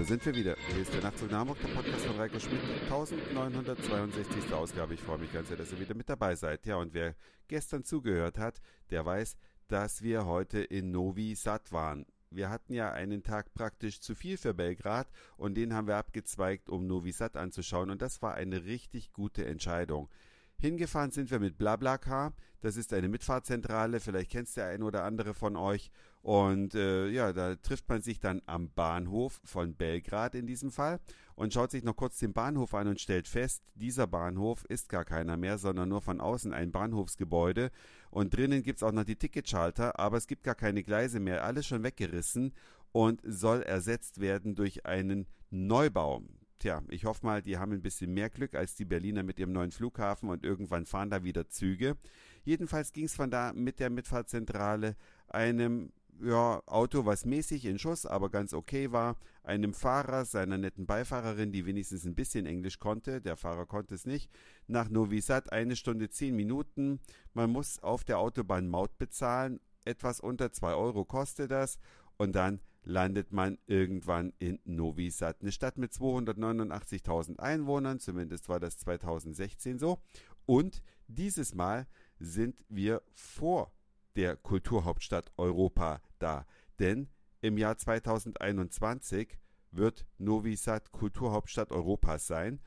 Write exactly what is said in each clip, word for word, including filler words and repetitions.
sind wir wieder. Hier ist der Nachtzug nach Hamburg, der Podcast von Reiko Schmidt, neunzehnhundertzweiundsechzig. Ausgabe. Ich freue mich ganz sehr, dass ihr wieder mit dabei seid. Ja, und wer gestern zugehört hat, der weiß, dass wir heute in Novi Sad waren. Wir hatten ja einen Tag praktisch zu viel für Belgrad und den haben wir abgezweigt, um Novi Sad anzuschauen, und das war eine richtig gute Entscheidung. Hingefahren sind wir mit BlaBlaCar, das ist eine Mitfahrzentrale, vielleicht kennt es der ein oder andere von euch, und äh, ja, da trifft man sich dann am Bahnhof von Belgrad in diesem Fall und schaut sich noch kurz den Bahnhof an und stellt fest, dieser Bahnhof ist gar keiner mehr, sondern nur von außen ein Bahnhofsgebäude, und drinnen gibt es auch noch die Ticketschalter, aber es gibt gar keine Gleise mehr, alles schon weggerissen und soll ersetzt werden durch einen Neubau. Tja, ich hoffe mal, die haben ein bisschen mehr Glück als die Berliner mit ihrem neuen Flughafen und irgendwann fahren da wieder Züge. Jedenfalls ging es von da mit der Mitfahrzentrale einem ja, Auto, was mäßig in Schuss, aber ganz okay war, einem Fahrer, seiner netten Beifahrerin, die wenigstens ein bisschen Englisch konnte, der Fahrer konnte es nicht, nach Novi Sad eine Stunde zehn Minuten. Man muss auf der Autobahn Maut bezahlen, etwas unter zwei Euro kostet das, und dann landet man irgendwann in Novi Sad, eine Stadt mit zweihundertneunundachtzigtausend Einwohnern, zumindest war das zweitausendsechzehn so. Und dieses Mal sind wir vor der Kulturhauptstadt Europa da, denn im Jahr zweitausendeinundzwanzig wird Novi Sad Kulturhauptstadt Europas sein.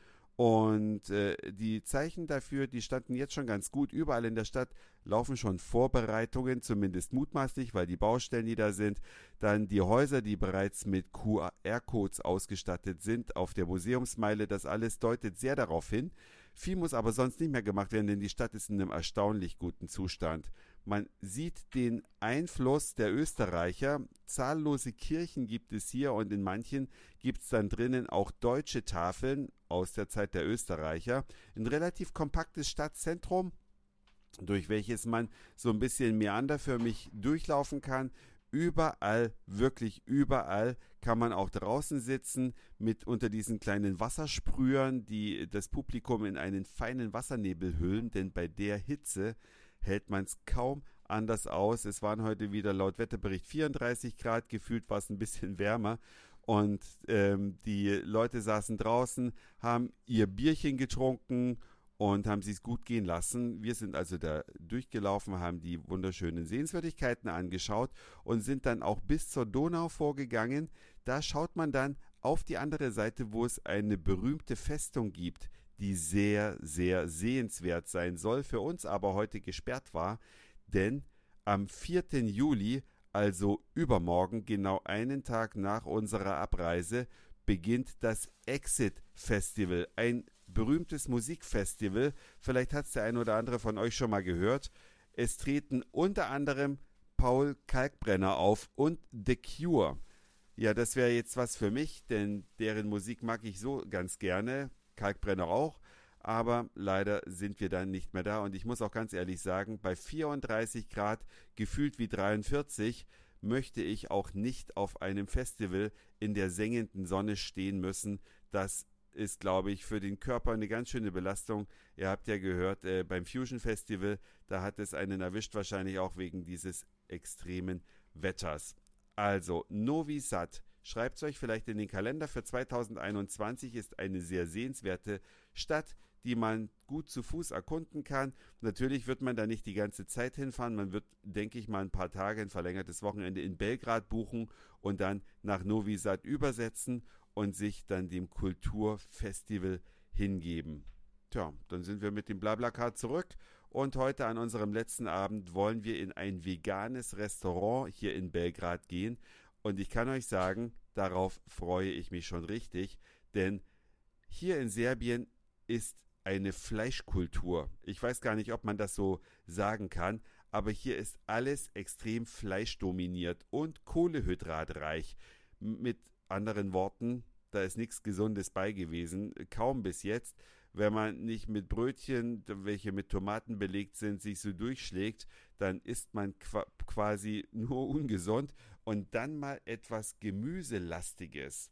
Und äh, die Zeichen dafür, die standen jetzt schon ganz gut. Überall in der Stadt laufen schon Vorbereitungen, zumindest mutmaßlich, weil die Baustellen, die da sind, dann die Häuser, die bereits mit Q R-Codes ausgestattet sind auf der Museumsmeile, das alles deutet sehr darauf hin. Viel muss aber sonst nicht mehr gemacht werden, denn die Stadt ist in einem erstaunlich guten Zustand. Man sieht den Einfluss der Österreicher. Zahllose Kirchen gibt es hier, und in manchen gibt es dann drinnen auch deutsche Tafeln aus der Zeit der Österreicher. Ein relativ kompaktes Stadtzentrum, durch welches man so ein bisschen meanderförmig durchlaufen kann. Überall, wirklich überall kann man auch draußen sitzen mit unter diesen kleinen Wassersprühern, die das Publikum in einen feinen Wassernebel hüllen, denn bei der Hitze hält man es kaum anders aus. Es waren heute wieder laut Wetterbericht vierunddreißig Grad, gefühlt war es ein bisschen wärmer, und ähm, die Leute saßen draußen, haben ihr Bierchen getrunken und haben sich es gut gehen lassen. Wir sind also da durchgelaufen, haben die wunderschönen Sehenswürdigkeiten angeschaut und sind dann auch bis zur Donau vorgegangen. Da schaut man dann auf die andere Seite, wo es eine berühmte Festung gibt, die sehr, sehr sehenswert sein soll, für uns aber heute gesperrt war, denn am vierten Juli, also übermorgen, genau einen Tag nach unserer Abreise, beginnt das Exit Festival, ein berühmtes Musikfestival. Vielleicht hat es der ein oder andere von euch schon mal gehört. Es treten unter anderem Paul Kalkbrenner auf und The Cure. Ja, das wäre jetzt was für mich, denn deren Musik mag ich so ganz gerne, Kalkbrenner auch, aber leider sind wir dann nicht mehr da, und ich muss auch ganz ehrlich sagen, bei vierunddreißig Grad, gefühlt wie dreiundvierzig, möchte ich auch nicht auf einem Festival in der sengenden Sonne stehen müssen. Das ist, glaube ich, für den Körper eine ganz schöne Belastung. Ihr habt ja gehört, äh, beim Fusion Festival, da hat es einen erwischt, wahrscheinlich auch wegen dieses extremen Wetters. Also, Novi Sad, schreibt es euch vielleicht in den Kalender für zweitausendeinundzwanzig, ist eine sehr sehenswerte Stadt, die man gut zu Fuß erkunden kann. Natürlich wird man da nicht die ganze Zeit hinfahren. Man wird, denke ich mal, ein paar Tage, ein verlängertes Wochenende in Belgrad buchen und dann nach Novi Sad übersetzen und sich dann dem Kulturfestival hingeben. Tja, dann sind wir mit dem BlaBlaCar zurück, und heute an unserem letzten Abend wollen wir in ein veganes Restaurant hier in Belgrad gehen, und ich kann euch sagen, darauf freue ich mich schon richtig, denn hier in Serbien ist eine Fleischkultur. Ich weiß gar nicht, ob man das so sagen kann, aber hier ist alles extrem fleischdominiert und kohlehydratreich. Mit anderen Worten, da ist nichts Gesundes bei gewesen, kaum bis jetzt. Wenn man nicht mit Brötchen, welche mit Tomaten belegt sind, sich so durchschlägt, dann isst man quasi nur ungesund. Und dann mal etwas Gemüselastiges.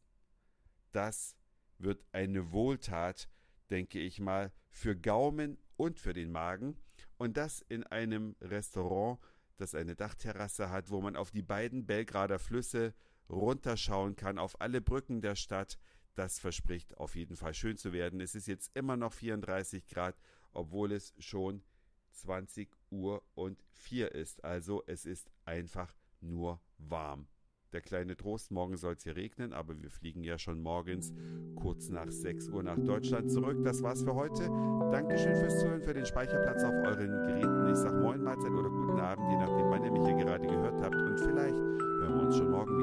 Das wird eine Wohltat, denke ich mal, für Gaumen und für den Magen. Und das in einem Restaurant, das eine Dachterrasse hat, wo man auf die beiden Belgrader Flüsse runterschauen kann auf alle Brücken der Stadt. Das verspricht auf jeden Fall schön zu werden. Es ist jetzt immer noch vierunddreißig Grad, obwohl es schon zwanzig Uhr und vier ist. Also es ist einfach nur warm. Der kleine Trost, morgen soll es hier regnen, aber wir fliegen ja schon morgens kurz nach sechs Uhr nach Deutschland zurück. Das war's für heute. Dankeschön fürs Zuhören, für den Speicherplatz auf euren Geräten. Ich sag Moin, Mahlzeit oder guten Abend, je nachdem, wann ihr mich hier gerade gehört habt. Und vielleicht hören wir uns schon morgen wieder.